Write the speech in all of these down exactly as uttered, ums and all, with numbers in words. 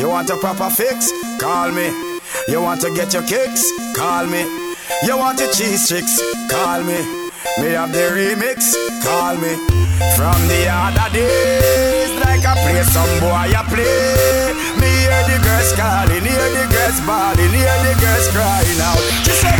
You want a proper fix? Call me. You want to get your kicks? Call me. You want your cheese chicks? Call me. Me have the remix? Call me. From the other days, like I play some boy I play. Me hear the girls calling, hear the girls bawling, hear the girls crying out. Just a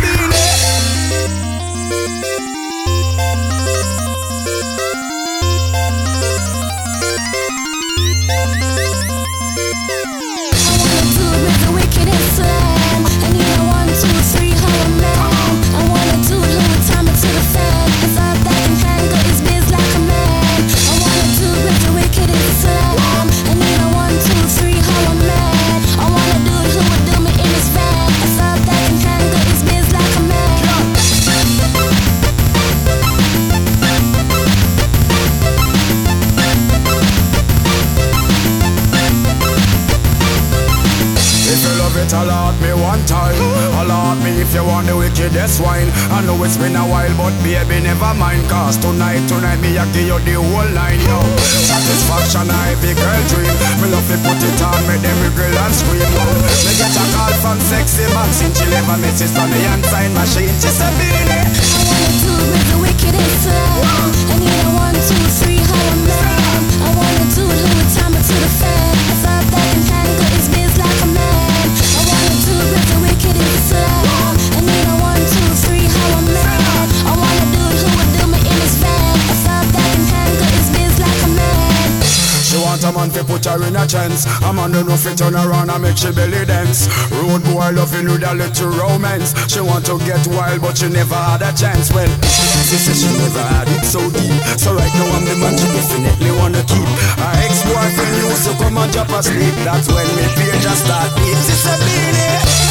allot me one time, allot me if you want the wickedest wine. I know it's been a while, but baby, never mind. Cause tonight, tonight, me I give you the whole line, yo. Satisfaction, I be girl dream. Me love to put it on, make them wiggle and scream, yo. Me get a call from sexy Maxine. She leave a message from the hand-sign machine. She said, Beanie, I wanna do with the wickedest love. I need a one, two, three, how I'm mad. I wanna do it, who would time it to the fan. I thought that can handle his biz like a man. With the wickedest love. I need a one, two, three, how I'm mad. I wanna do it, who would do me in his van. I thought that can handle his biz like a man. She want a man to put her in a chance. A man don't know if it turn around and make she belly dance. Road boy loving with a little romance. She want to get wild but she never had a chance. Well, she said she never had it so deep. So right now I'm the man she definitely wanna keep. Her ex-boyfriend used to come and drop asleep. That's when me page just start deep. She said, Beanie,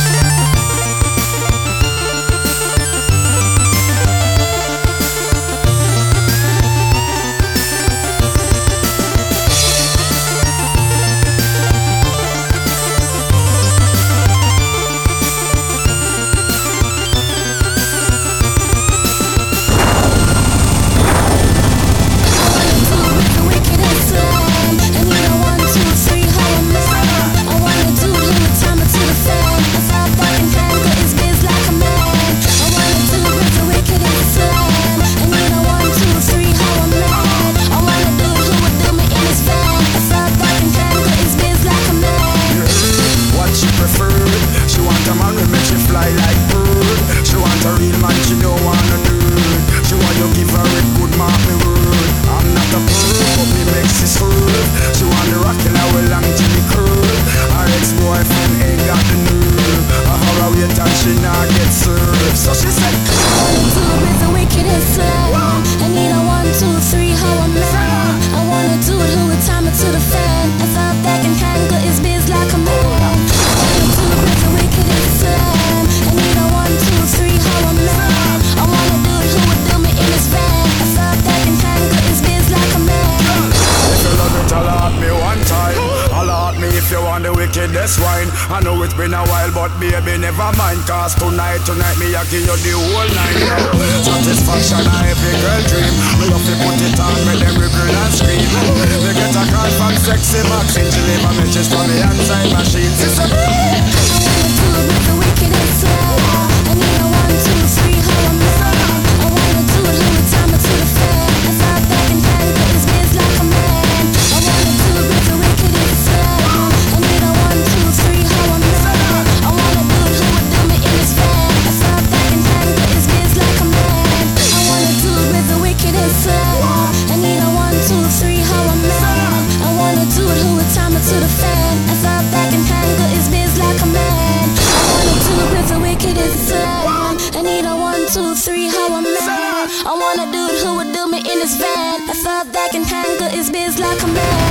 wickedest wine. I know it's been a while, but baby, never mind. Cause tonight, tonight, me I give you the whole night, yo. Satisfaction, I every girl dream. Me love to put it on, make them wiggle and scream. Me get a call from sexy Maxine. She leave a message from the hand-sign machine. She said, I wanna do it with the wickedest love. I need a one, two, three, how I'm mad. I wanna do it, who would time it to the fan. I thought that can handle his biz like a man. I wanna do it with the wickedest love. I need a one, two, three, how I'm mad. I wanna do it, who would do me in his van. I thought that can handle his biz like a man. I wanna do it with the wickedest love. I need a one, two, three, how I'm mad. I wanna do it, who would time it to the fan. I thought that can handle his biz like a man. I wanna do it with the wickedest love. I need a one, two, three, how I'm mad. I wanna do it, who would do me in his van. I thought that can handle his biz like a man.